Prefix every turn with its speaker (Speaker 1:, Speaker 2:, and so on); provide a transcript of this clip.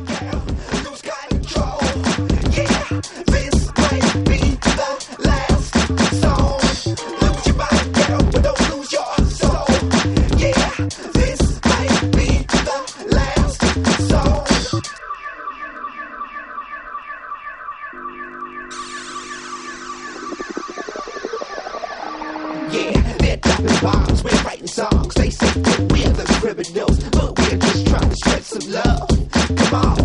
Speaker 1: yeah, lose control. Yeah, this might be the last song. Lose your mind, girl, but don't lose your soul. Yeah, this might be the last song. Yeah, they're dropping bombs, we're writing songs. They say that we're the criminals, but we're just trying to spread some love. Come on.